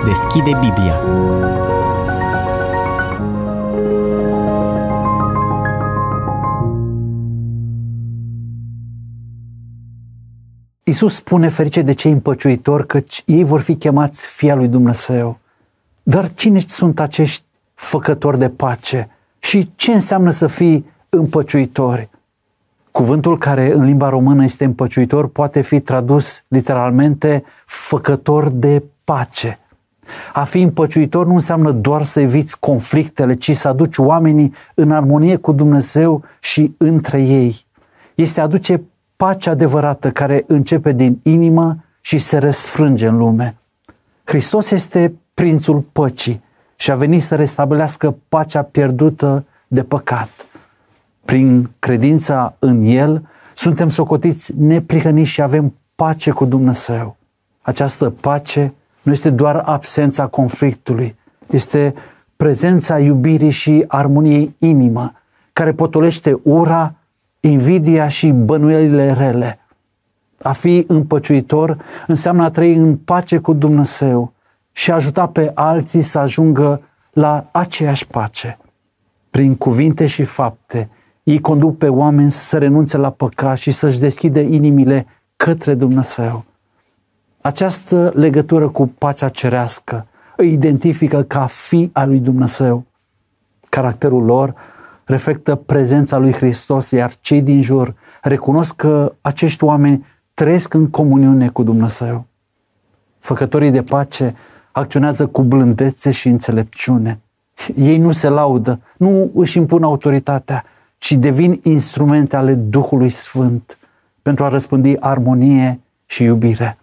deschide Biblia. Iisus spune: ferice de cei împăciuitori, căci ei vor fi chemați fii al lui Dumnezeu. Dar cine sunt acești făcători de pace? Și ce înseamnă să fii împăciuitori? Cuvântul care în limba română este împăciuitor poate fi tradus literalmente făcător de pace. A fi împăciuitor nu înseamnă doar să eviți conflictele, ci să aduci oamenii în armonie cu Dumnezeu și între ei. Este a aduce pacea adevărată care începe din inimă și se răsfrânge în lume. Hristos este Prințul Păcii și a venit să restabilească pacea pierdută de păcat. Prin credința în El, suntem socotiți neprihăniți și avem pace cu Dumnezeu. Această pace nu este doar absența conflictului, este prezența iubirii și armoniei inimă, care potolește ura, invidia și bănuielile rele. A fi împăciuitor înseamnă a trăi în pace cu Dumnezeu și a ajuta pe alții să ajungă la aceeași pace. Prin cuvinte și fapte, ei conduc pe oameni să renunțe la păcat și să-și deschidă inimile către Dumnezeu. Această legătură cu pacea cerească îi identifică ca fii al lui Dumnezeu. Caracterul lor reflectă prezența lui Hristos, iar cei din jur recunosc că acești oameni trăiesc în comuniune cu Dumnezeu. Făcătorii de pace acționează cu blândețe și înțelepciune. Ei nu se laudă, nu își impun autoritatea, ci devin instrumente ale Duhului Sfânt pentru a răspândi armonie și iubire.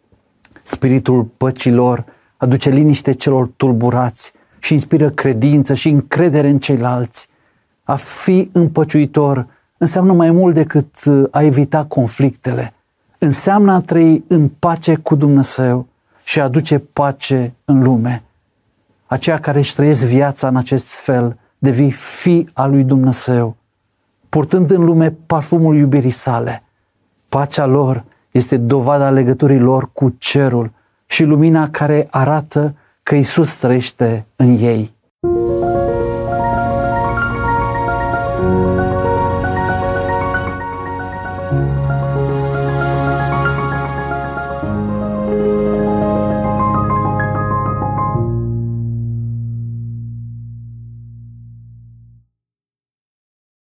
Spiritul păcii lor aduce liniște celor tulburați și inspiră credință și încredere în ceilalți. A fi împăciuitor înseamnă mai mult decât a evita conflictele. Înseamnă a trăi în pace cu Dumnezeu și a aduce pace în lume. Aceia care își trăiesc viața în acest fel devii fii al lui Dumnezeu, purtând în lume parfumul iubirii sale. Pacea lor este dovada legăturii lor cu cerul și lumina care arată că Iisus trăiește în ei.